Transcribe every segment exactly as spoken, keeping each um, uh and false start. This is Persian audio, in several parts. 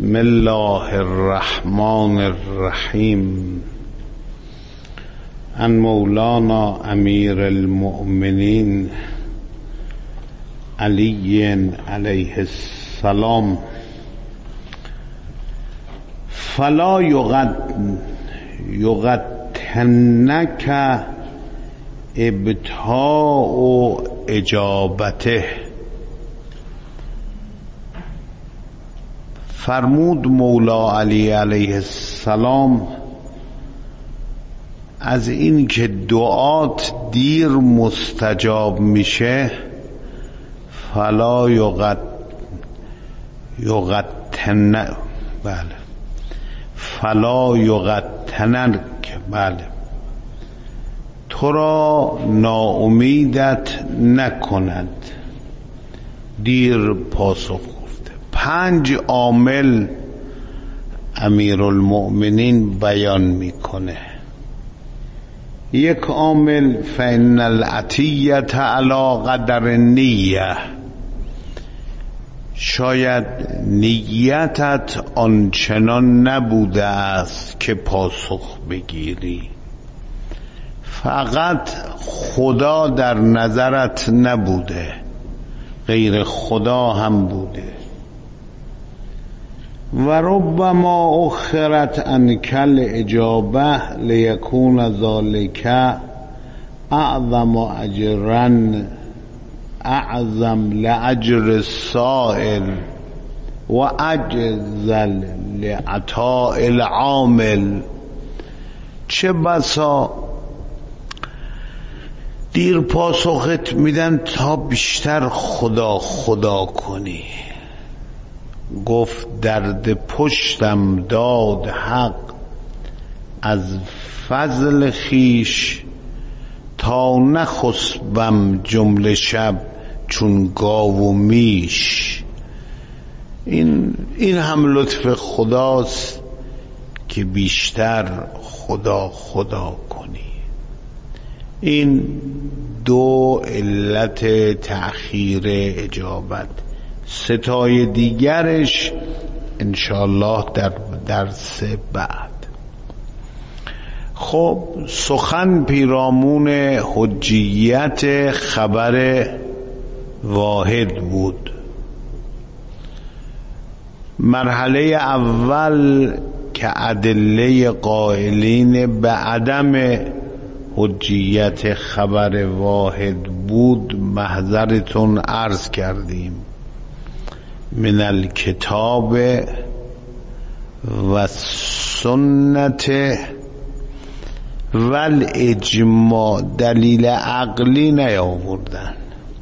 بسم الله الرحمن الرحیم. عن مولانا امیر المؤمنین علی علیه السلام. فلا یغد یغتنک ابتاء اجابته. فرمود مولا علی علیه السلام از این که دعات دیر مستجاب میشه، فلا یغت یغتن بله فلا یغتنک بله تو را ناامیدت نکند. دیر پاسخ پنج عامل امیرالمؤمنین بیان میکنه. یک عامل فإن العطیة علی قدر النیة، شاید نیتت آنچنان نبوده است که پاسخ بگیری، فقط خدا در نظرت نبوده، غیر خدا هم بوده. و ربما اخرت عنک الاجابه لیکون ذلک اعظم اجرا اعظم لاجر السائل و اجزل لعطاء العامل. چه بسا دیر پاسخت میدن تا بیشتر خدا خدا کنی. گفت درد پشتم داد حق از فضل خیش، تا نخسبم جمله شب چون گاو و میش. این این هم لطف خداست که بیشتر خدا خدا کنی. این دو علت تأخیر اجابت. ستای دیگرش انشاءالله در درس بعد. خب سخن پیرامون حجیت خبر واحد بود. مرحله اول که ادله قائلین به عدم حجیت خبر واحد بود محضرتون عرض کردیم. من الکتاب و سنت و الاجماع، دلیل عقلی نیاوردن.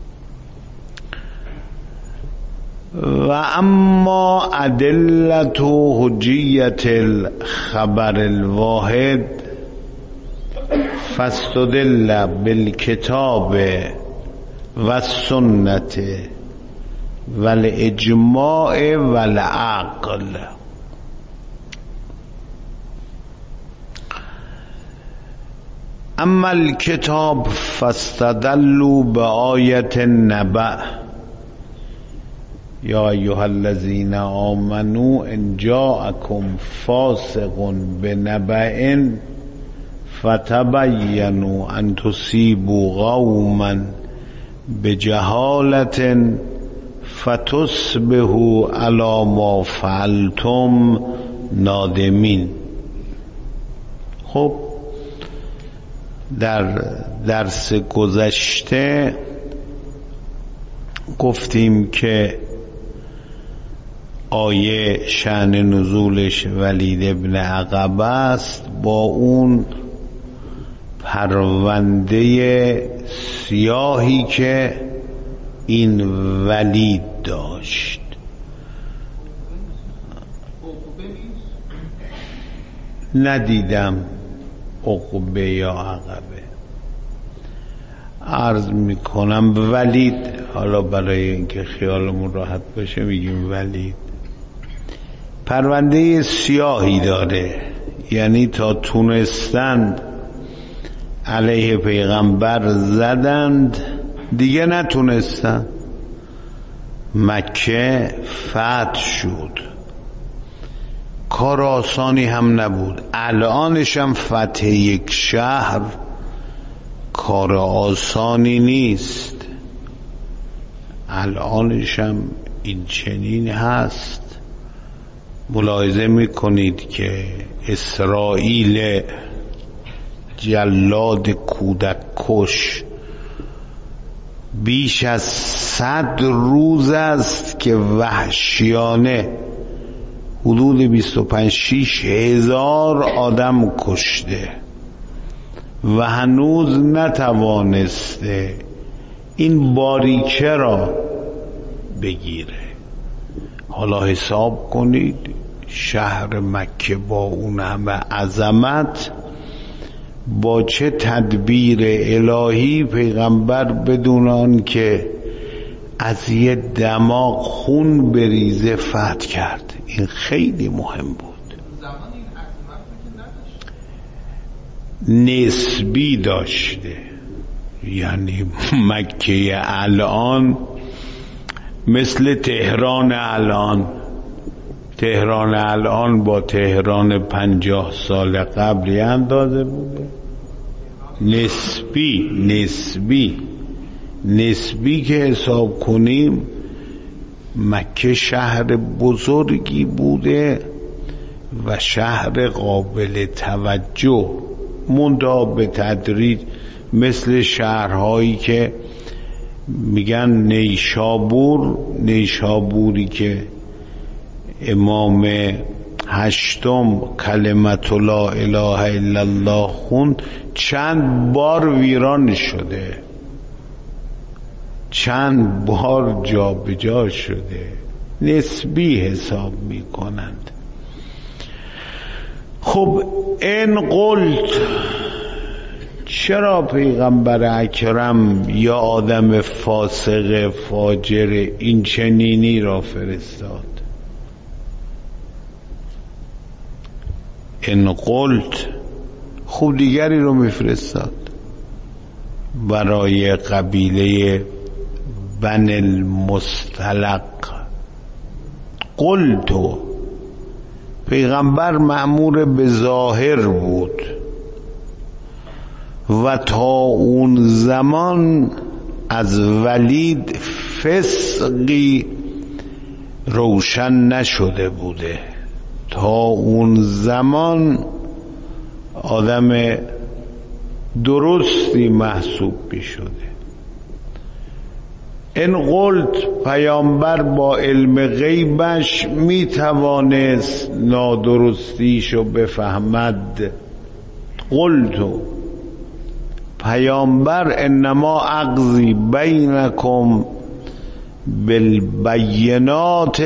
و اما ادلت حجیت الخبر الواحد فاستدل بالکتاب و سنت والاجماع والعقل. اما الکتاب فاستدلوا بآیت النبأ یا ایها الذین آمنوا ان جاءکم فاسق بنبأ فتبینوا ان تصیبوا قوما بجهالة فتصبحوا علی ما فعلتم نادمین. خب در درس گذشته گفتیم که آیه شأن نزولش ولید ابن عقبه است، با اون پرونده سیاهی که این ولید داشت. ندیدم عقبه یا عقبه. عرض میکنم ولید، حالا برای اینکه خیالمون راحت باشه میگیم ولید. پرونده سیاهی داره، یعنی تا تونستند علیه پیغمبر زدند دیگه نتونستن. مکه فتح شد، کار آسانی هم نبود. الانش هم فتح یک شهر کار آسانی نیست. الانش هم این چنین هست. ملاحظه میکنید که اسرائیل جلاد کودک کش بیش از صد روز است که وحشیانه حدود بیست و پنج شش هزار آدم کشته و هنوز نتوانسته این باریکه را بگیره. حالا حساب کنید شهر مکه با اون همه عظمت با چه تدبیر الهی پیغمبر بدون آن که از یه دماغ خون بریزه فتح کرد. این خیلی مهم بود. نسبی داشته، یعنی مکه الان مثل تهران الان، تهران الان با تهران پنجاه سال قبلی اندازه بوده. نسبی نسبی نسبی که حساب کنیم مکه شهر بزرگی بوده و شهر قابل توجه، منتها به تدریج مثل شهرهایی که میگن نیشابور، نیشابوری که امام هشتم کلمت لا اله الا الله خوند چند بار ویران شده، چند بار جا به جا شده. نسبی حساب می کنند. خب این قلت، چرا پیغمبر اکرم یا آدم فاسق فاجر این چنینی را فرستاد؟ این قلت خوب دیگری رو میفرستاد برای قبیله بن المستلق. قلتو، پیغمبر مأمور به ظاهر بود و تا اون زمان از ولید فسقی روشن نشده بوده. تا اون زمان آدم درستی محسوب می شده. این قلت، پیامبر با علم غیبش می توانست نادرستیشو بفهمد. قلتو، پیامبر انما اقضی بینکم بالبینات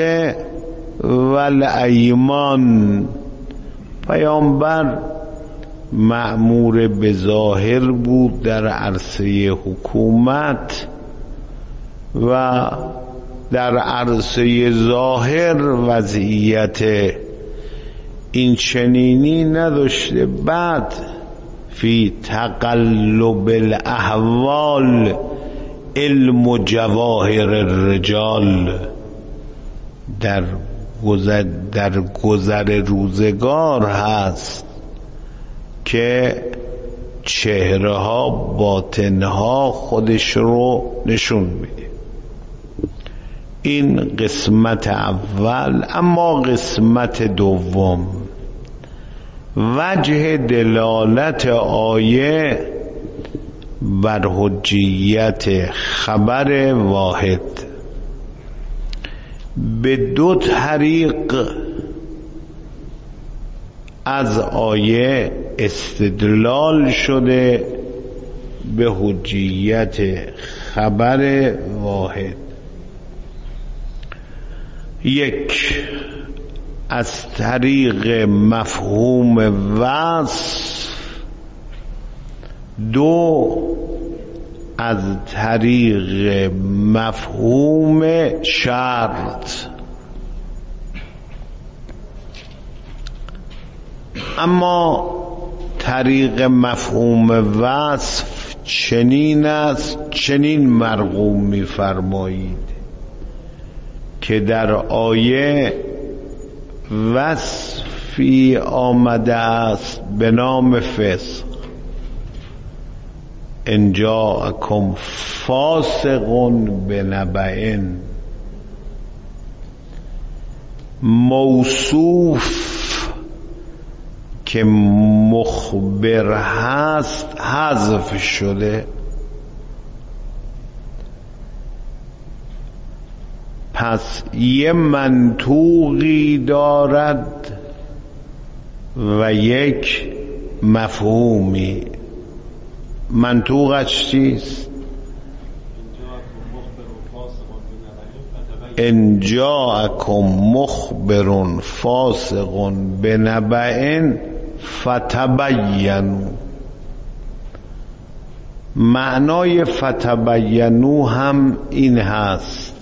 والایمان. پیامبر مأمور به ظاهر بود در عرصه حکومت و در عرصه ظاهر وضعیت این چنینی نداشته. بعد فی تقلب الاحوال علم جواهر الرجال، در گذر, در گذر روزگار هست که چهره ها باطن ها خودش رو نشون میده. این قسمت اول. اما قسمت دوم، وجه دلالت آیه بر حجیت خبر واحد. به دو طریق از آیه استدلال شده به حجیت خبر واحد. یک، از طریق مفهوم وصف. دو، از طریق مفهوم شرط. اما طریق مفهوم وصف چنین است، چنین مرغوم می‌فرمایید که در آیه وصفی آمده است به نام فسق، ان جاءکم فاسق بنبأ، موصوف که مخبر هست حذف شده. پس یه منطوقی دارد و یک مفهومی. منطوقش چیست؟ ان جاءکم مخبر فاسق بنبأ فتبینوا. معنای فتبینوا هم این هست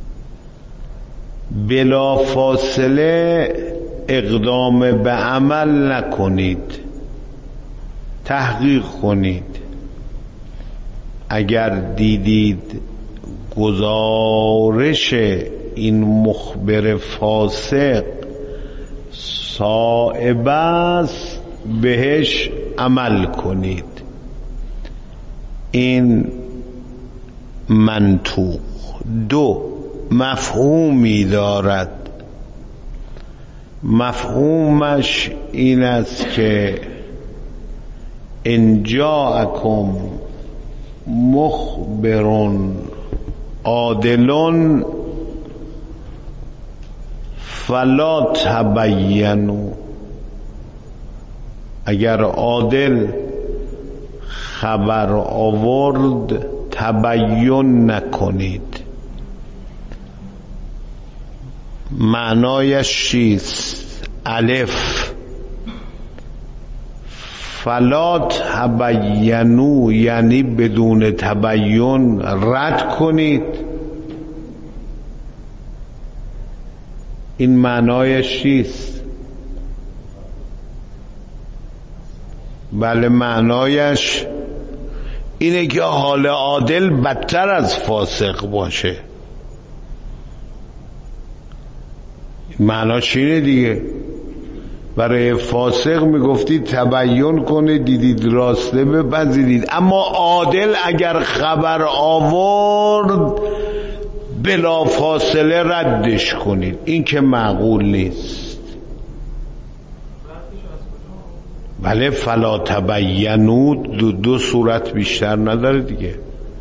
بلا فاصله اقدام به عمل نکنید، تحقیق کنید. اگر دیدید گزارش این مخبر فاسق صائب است بهش عمل کنید. این منطوق. دو، مفهومی دارد. مفهومش این است که ان جاءکم مخبر عادل فلا تبینوا. اگر عادل خبر آورد تبین نکنید. معنایش چیست؟ الف، فلا تبینوا یعنی بدون تبین رد کنید. این معنایش چیست؟ بله، معنایش اینه که حال عادل بدتر از فاسق باشه. معناش اینه دیگه. برای فاسق میگفتید تبین کنید، دیدید راسته بپذیرید، اما عادل اگر خبر آورد بلا فاصله ردش کنید. این که معقول نیست. بله، فلا تبینوا دو, دو صورت بیشتر نداره دیگه.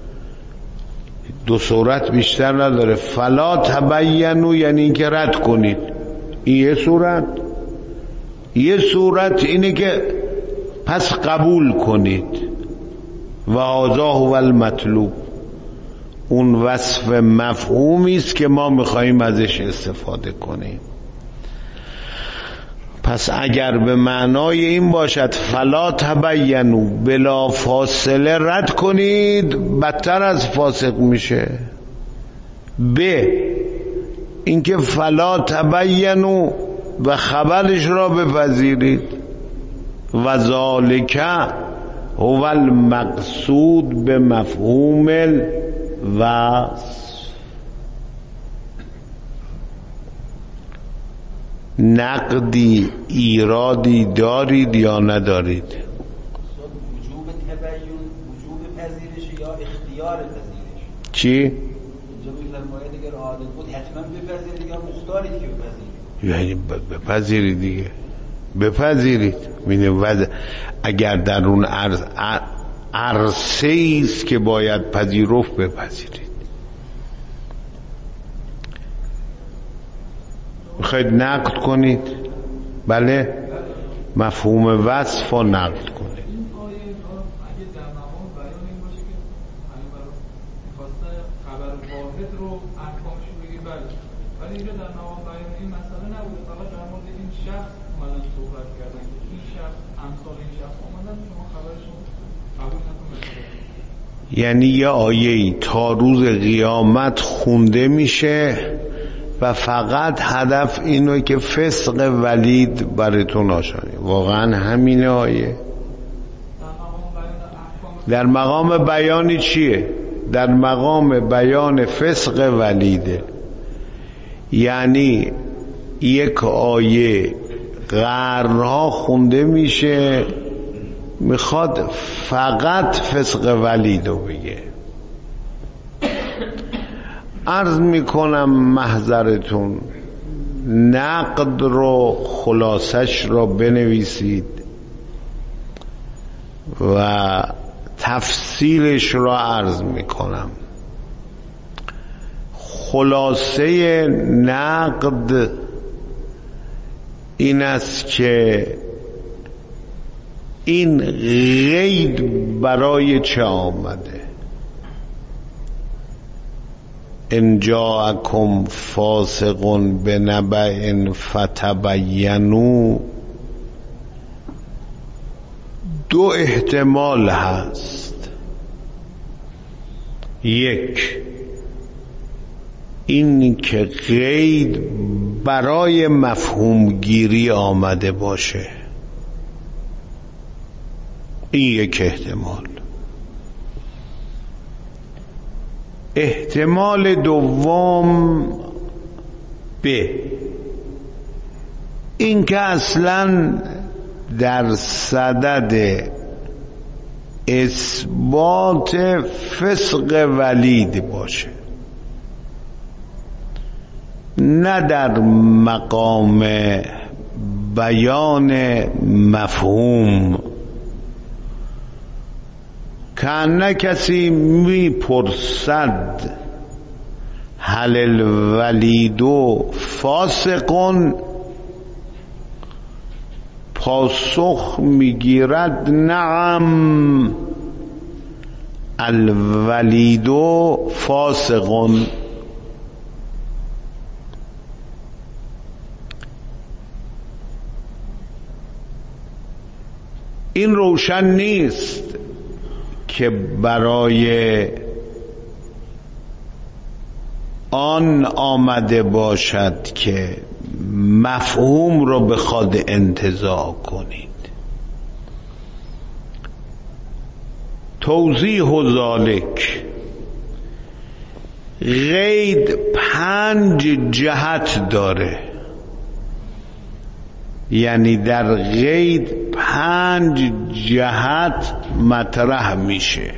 دو صورت بیشتر نداره. فلا تبینوا یعنی این که رد کنید. این یه صورت. یه صورت اینه که پس قبول کنید. و هذا هو المطلوب. اون وصف مفهومی است که ما میخواییم ازش استفاده کنیم. پس اگر به معنای این باشد فلا تبینوا بلا فاصله رد کنید، بدتر از فاسق میشه. ب اینکه فلا تبینوا و خبرش را بپذیرید. و ذالک هو المقصود به مفهوم الوصف. نقدی ایرادی دارید یا ندارید؟ وجوب تبین، وجوب پذیرش یا اختیار پذیرش؟ چی؟ اینجا میگن باید اگر عادل بود حتما بپذیرید یا مختارید که بپذیرید؟ یعنی بپذیرید دیگه، بپذیرید. می‌بینید اگر در اون عرص عرصه است که باید پذیرفت بپذیرید. میخواید نقد کنید؟ بله، مفهوم وصف رو نقد کنید. این آیه اگه در مقام بیان این باشه که پیامبر می‌خواسته خبر واحد رو احکامش رو بگیر، بله، ولی اینجا در مقام بیان این مسئله نبوده، فقط در مورد این شخص اومدن صحبت کردن که این شخص امثال این شخص اومدن شما خبرشون قبول نکنید. یعنی یه آیه‌ای تا روز قیامت خونده میشه و فقط هدف اینه که فسق ولید براتون آشانی. واقعا همین آیه در مقام بیانی چیه؟ در مقام بیان فسق ولیده. یعنی یک آیه قرنها خونده میشه میخواد فقط فسق ولیدو بگه. عرض میکنم محضرتون نقد رو خلاصش رو بنویسید و تفصیلش رو عرض میکنم. خلاصه نقد این است که این قید برای چه آمده؟ ان جاءکم فاسق بنبأ فتبینوا، دو احتمال هست. یک، این که قید برای مفهوم گیری آمده باشه، این یک احتمال. احتمال دوم ب، این که اصلا در صدد اثبات فسق ولید باشه، نه در مقام بیان مفهوم. کانه کسی میپرسد هل الولید فاسقون، پاسخ میگیرد نعم الولید فاسقون. این روشن نیست که برای آن آمده باشد که مفهوم رو بخواد انتزاع کنید. توضیح ذالک، قید پنج جهت داره، یعنی در قید پنج جهت مطرح میشه.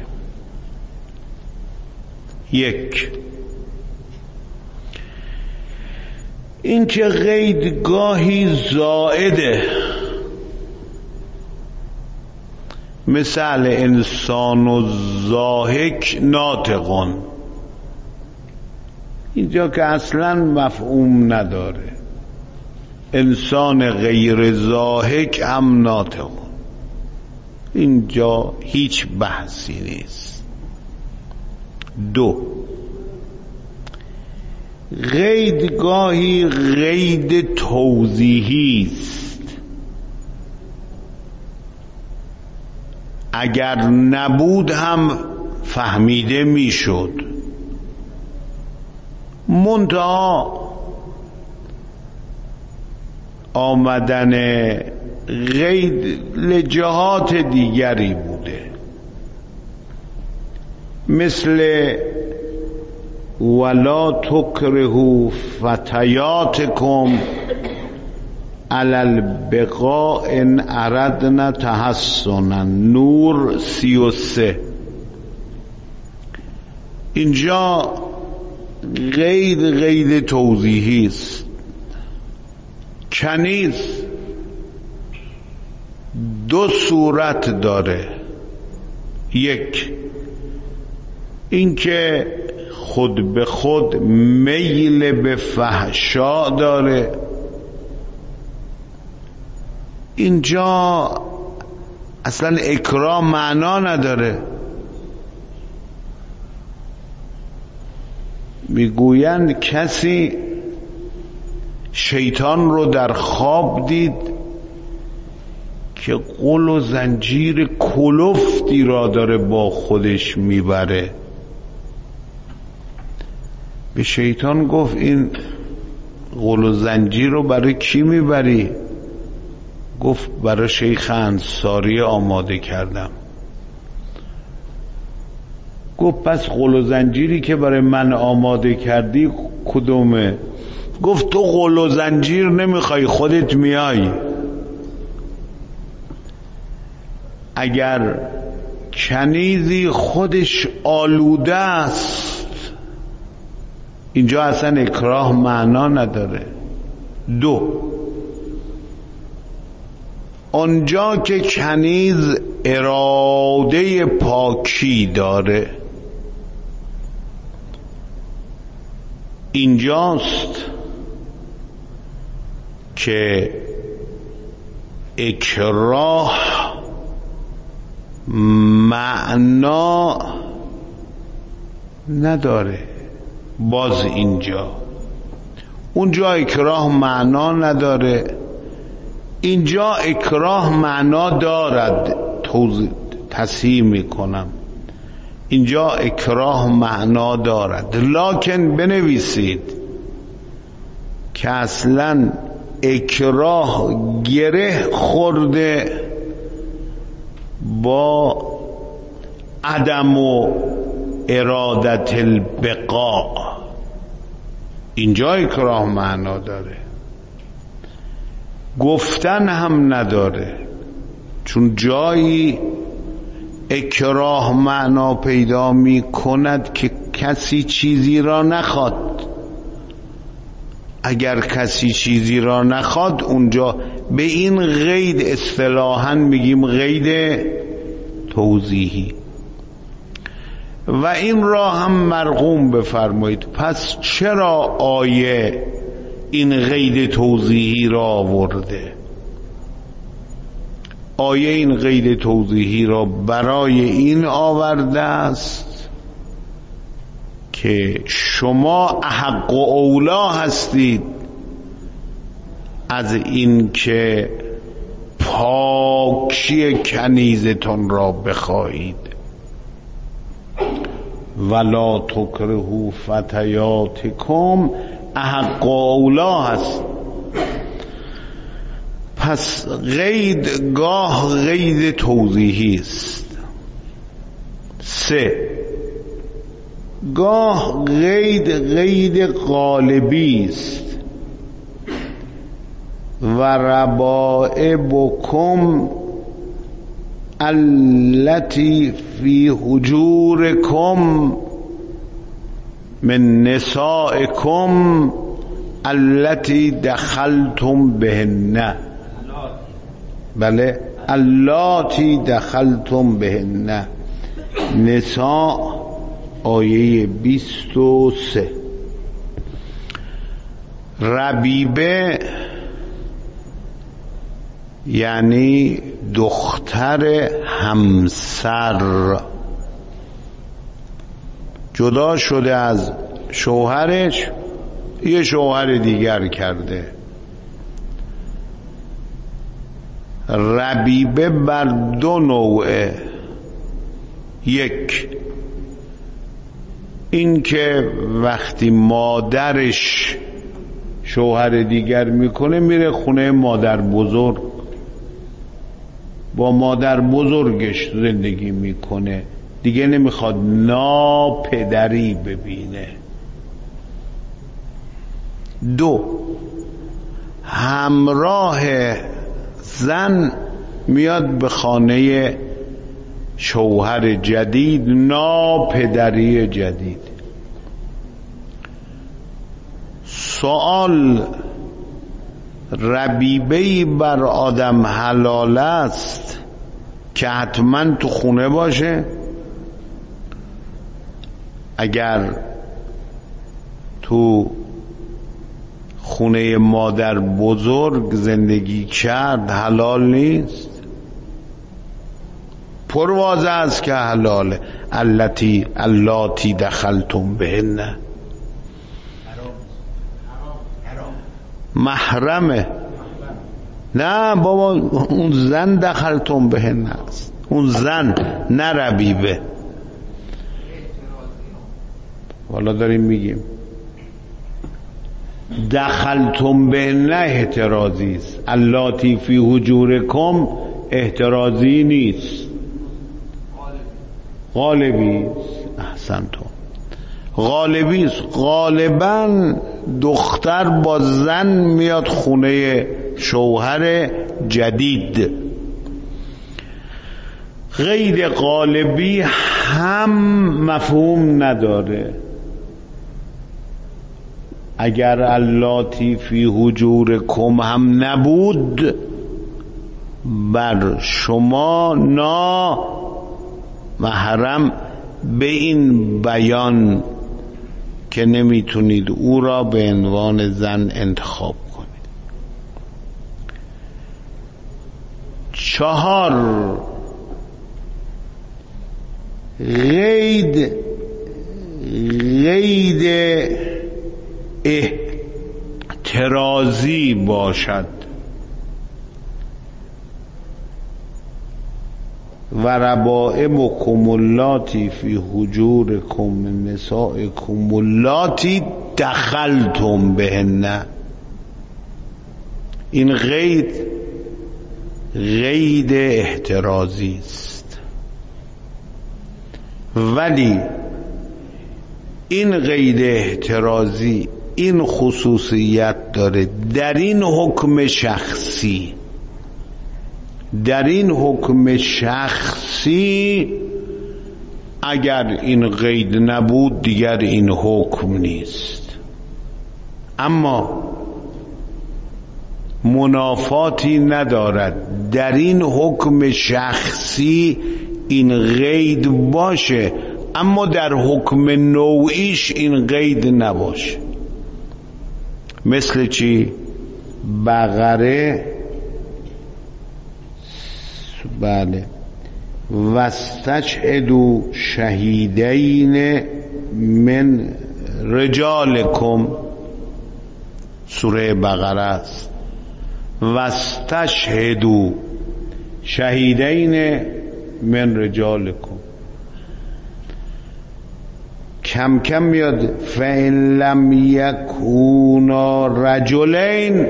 یک، این که قید گاهی زائده، مثل انسان و ضاحک ناطقون، اینجا که اصلا مفهوم نداره. انسان غیر ضاحک هم ناطقون، اینجا هیچ بحثی نیست. دو، قید گاهی قید توضیحی است، اگر نبود هم فهمیده میشد، منتها آمدن قید لجهات دیگری بوده، مثل ولا تکرهوا فتیاتکم علی البقاء ان اردنا تحسنا، نور سی و سه. اینجا قید قید توضیحی است. کنیز دو صورت داره. یک، اینکه خود به خود میل به فحشا داره، اینجا اصلا اکرام معنا نداره. میگویند کسی شیطان رو در خواب دید که قل و زنجیر کلفتی را داره با خودش میبره. به شیطان گفت این قل و زنجیر رو برای کی میبری؟ گفت برای شیخ انصاری آماده کردم. گفت پس قل و زنجیری که برای من آماده کردی کدومه؟ گفت تو قل و زنجیر نمیخوای، خودت میای. اگر کنیزی خودش آلوده است، اینجا اصلا اکراه معنا نداره. دو، اونجا که کنیز اراده پاکی داره، اینجاست که اکراه معنا نداره. باز اینجا، اونجا اکراه معنا نداره، اینجا اکراه معنا دارد. توضیح تصحیح میکنم، اینجا اکراه معنا دارد، لکن بنویسید که اصلا اکراه گره خورده با عدم و ارادت البقاء. اینجا اکراه معنا داره، گفتن هم نداره، چون جایی اکراه معنا پیدا می کند که کسی چیزی را نخواد. اگر کسی چیزی را نخواد، اونجا به این قید اصطلاحاً میگیم قید توضیحی، و این را هم مرقوم بفرمایید. پس چرا آیه این قید توضیحی را آورده؟ آیه این قید توضیحی را برای این آورده است که شما احق و اولا هستید از این که پاکی کنیزتون را بخواهید. ولا تکرهوا فتیاتکم، احق و اولا هست. پس قید گاه قید توضیحی است. سه، گاه قید قید غالبی است. و ربائبکم التی فی حجورکم من نسائکم التی دخلتم بهن. بله، اللاتی دخلتم بهن. نساء آیه بیست و سه. ربیبه یعنی دختر همسر، جدا شده از شوهرش، یه شوهر دیگر کرده. ربیبه بر دو نوعه. یک، این که وقتی مادرش شوهر دیگر میکنه میره خونه مادر بزرگ، با مادر بزرگش زندگی میکنه، دیگه نمیخواد ناپدری ببینه. دو، همراه زن میاد به خانه شوهر جدید، ناپدری جدید. سوال، ربیبه‌ای بر آدم حلال است که حتما تو خونه باشه؟ اگر تو خونه مادر بزرگ زندگی کرد حلال نیست؟ پروازه است که حلاله. التی اللاتی دخلتم بهن، محرمه. نه بابا، اون زن دخلتم بهن است، اون زن، نه ربیبه. والا داریم میگیم دخلتم بهن احترازی است، اللاتی فی حجورکم احترازی نیست، غالبی است. احسنتم، غالبی است. غالباً دختر با زن میاد خونه شوهر جدید. غیر قالبی هم مفهوم نداره. اگر اللاتی فی حجورکم هم نبود، بر شما نا محرم به این بیان که نمیتونید او را به عنوان زن انتخاب کنید. چهار، قید قید احترازی باشد و ربائبکم اللاتی فی حجورکم نسائکم اللاتی دخلتم بهن. این قید قید احترازی است، ولی این قید احترازی این خصوصیت داره در این حکم شخصی. در این حکم شخصی اگر این قید نبود دیگر این حکم نیست. اما منافاتی ندارد در این حکم شخصی این قید باشه، اما در حکم نوعیش این قید نباشه. مثل چی؟ بقره، بله، واستشهدوا شهیدین من رجالکم، سوره بقره است. واستشهدوا شهیدین من رجالکم. کم کم میاد فإن لم یکونا رجلین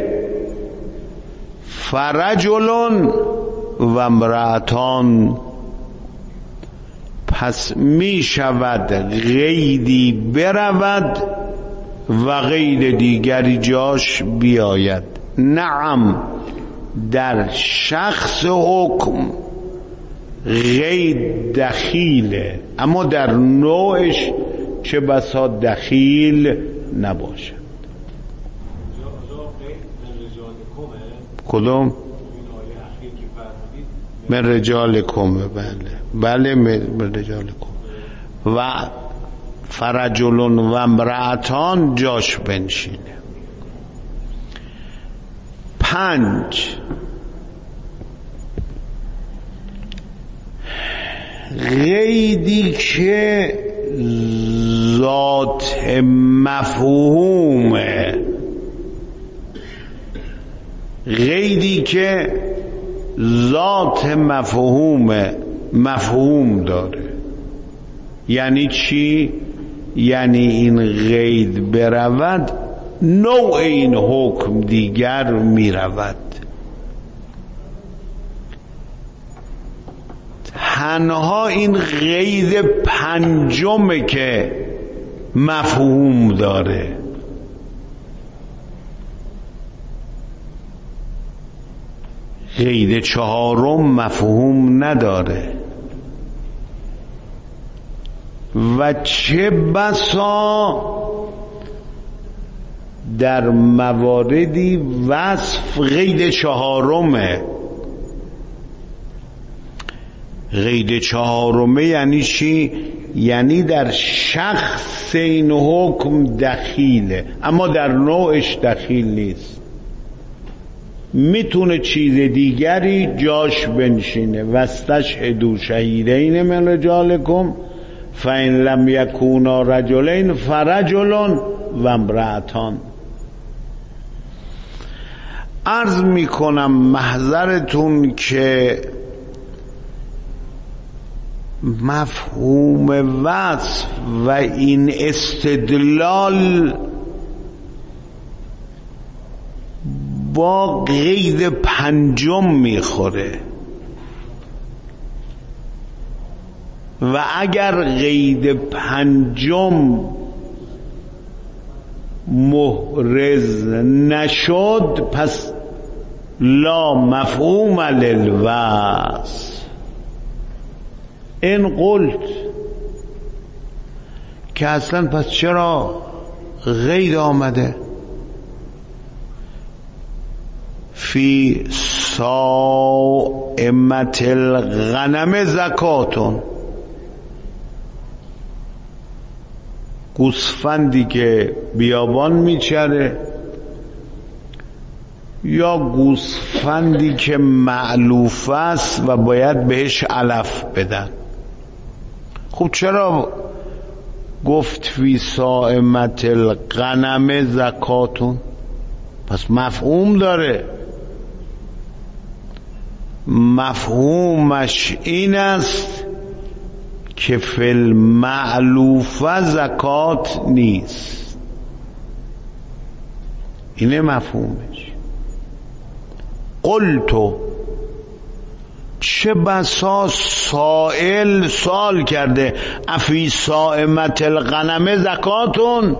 فرجل و امرأتان. پس می شود قیدی برود و قید دیگری جاش بیاید. نعم، در شخص حکم قید دخیله، اما در نوعش چه بسا دخیل نباشد. کدوم؟ من رجالکم. بله بله من رجالکم. و فرجلون و امرأتان جاش بنشینه. پنج، قیدی که ذات مفهومه، قیدی که ذات مفهومه، مفهوم داره. یعنی چی؟ یعنی این قید برود نوع این حکم دیگر می رود. تنها این قید پنجمه که مفهوم داره. قید چهارم مفهوم نداره و چه بسا در مواردی وصف قید چهارمه. قید چهارمه یعنی چی؟ یعنی در شخص این حکم دخیله، اما در نوعش دخیل نیست. میتونه چیز دیگری جاش بنشینه. واستشهدوا شهیدین من رجالکم فإن لم یکونا رجلین فرجل و امرأتان. عرض میکنم محضرتون که مفهوم وصف و این استدلال با قید پنجم میخوره و اگر قید پنجم محرز نشد پس لا مفهوم للوصف. این قلت که اصلا پس چرا غیر آمده؟ فی صائمة الغنم زکاتون، گوسفندی که بیابان میچره یا گوسفندی که معلوف است و باید بهش علف بدن. خب چرا گفت فی صائمة الغنم زکاتون؟ پس مفهوم داره. مفهومش این است که فی المعلوفه زکات نیست. اینه مفهومش. قلتو، چه بسا سائل سوال کرده افی صائمة الغنم زکاتون،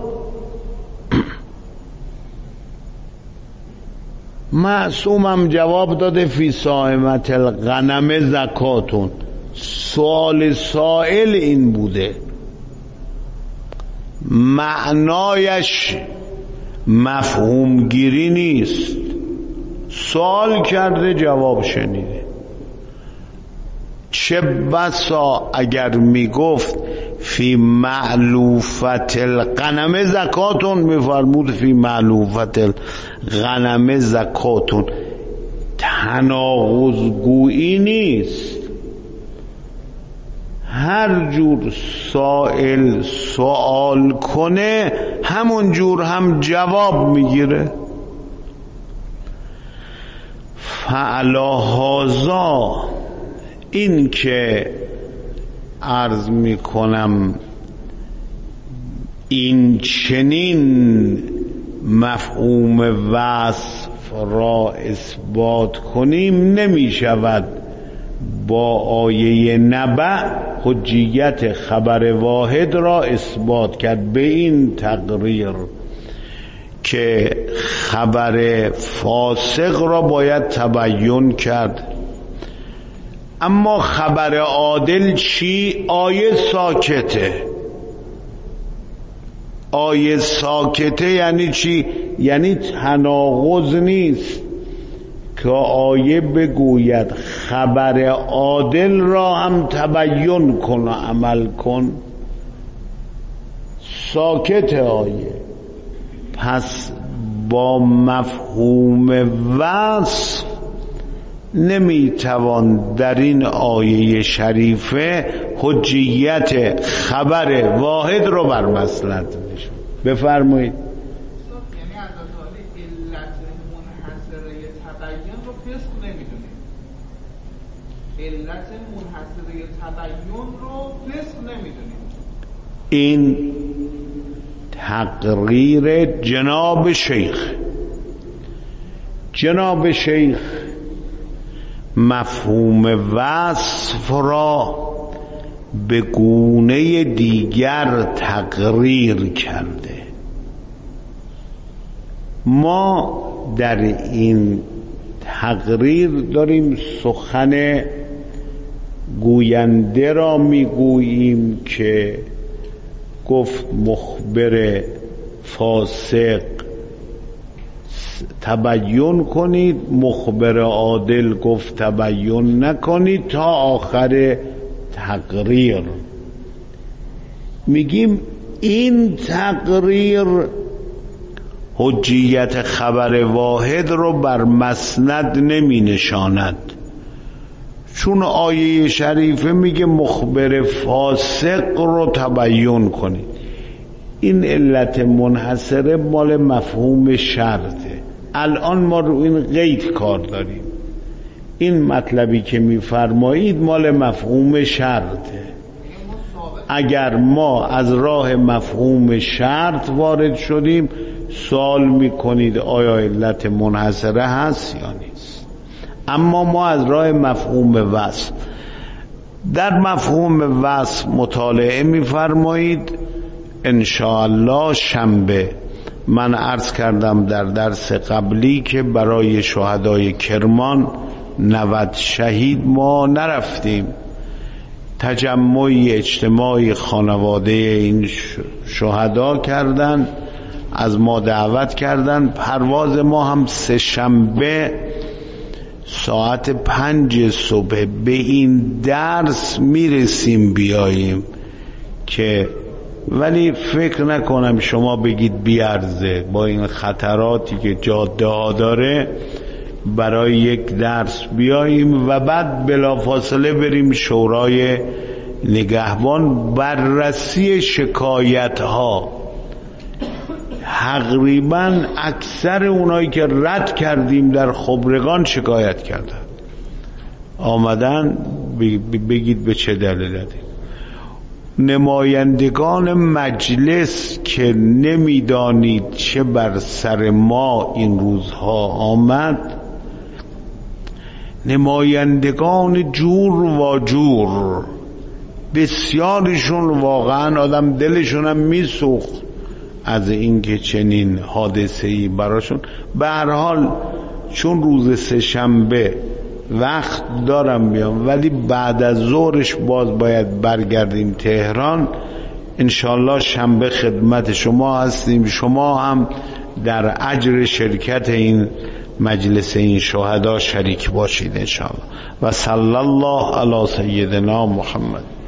معصومم جواب داده فی صائمة الغنم زکاتون. سوال سائل این بوده، معنایش مفهوم گیری نیست. سوال کرده جواب شنیده. چه بسا اگر میگفت فی معلوفت الغنم زکاتون، میفرمود فی معلوفت الغنم زکاتون. تناقض گویی نیست. هر جور سائل سوال کنه همون جور هم جواب میگیره. فعلا هازا، این که عرض میکنم این چنین مفهوم وصف را اثبات کنیم نمیشود با آیه نبأ حجیت خبر واحد را اثبات کرد. به این تقریر که خبر فاسق را باید تبیین کرد. اما خبر عادل چی؟ آیه ساکته. آیه ساکته یعنی چی؟ یعنی تناقض نیست که آیه بگوید خبر عادل را هم تبیین کن و عمل کن. ساکت آیه. پس با مفهوم وصف نمیتوان در این آیه شریفه حجیت خبر واحد رو بر مسلط بشون. بفرمایید. یعنی از حال علت منحصره تبیین رو فسق نمیدونیم. علت منحصره تبیین رو فسق نمیدونیم. این تقریر جناب شیخ. جناب شیخ مفهوم وصف را به گونه دیگر تقریر کرده. ما در این تقریر داریم سخن گوینده را میگوییم که گفت مخبر فاسق تبیین کنید، مخبر عادل گفت تبیین نکنید، تا آخر تقریر. میگیم این تقریر حجیت خبر واحد رو بر مسند نمی نشاند، چون آیه شریفه میگه مخبر فاسق رو تبیین کنید. این علت منحصره مال مفهوم شرطه. الان ما رو این قید کار داریم. این مطلبی که میفرمایید مال مفهوم شرطه. اگر ما از راه مفهوم شرط وارد شدیم سوال میکنید آیا علت منحصره هست یا نیست. اما ما از راه مفهوم وصف، در مفهوم وصف مطالعه میفرمایید. انشاءالله شنبه من عرض کردم در درس قبلی که برای شهدای کرمان نود شهید ما نرفتیم، تجمعی اجتماعی خانواده این شهدا کردن، از ما دعوت کردن. پرواز ما هم سه شنبه ساعت پنج صبح به این درس میرسیم بیاییم که، ولی فکر نکنم شما بگید بیارزه با این خطراتی که جاده ها داره برای یک درس بیاییم و بعد بلافاصله بریم شورای نگهبان. بررسی شکایت ها تقریبا اکثر اونایی که رد کردیم در خبرگان شکایت کردن، آمدن بگید به چه دلیل. نمایندگان مجلس که نمیدانید چه بر سر ما این روزها آمد، نمایندگان جور و جور، بسیارشون واقعا آدم دلشون هم میسوخت از اینکه چنین حادثه‌ای براشون. به هر حال چون روز سه شنبه وقت دارم بیام، ولی بعد از ظهرش باز باید برگردیم تهران. انشالله شنبه خدمت شما هستیم، شما هم در اجر شرکت این مجلس این شهدا شریک باشید انشالله. و صلی الله علی سیدنا محمد.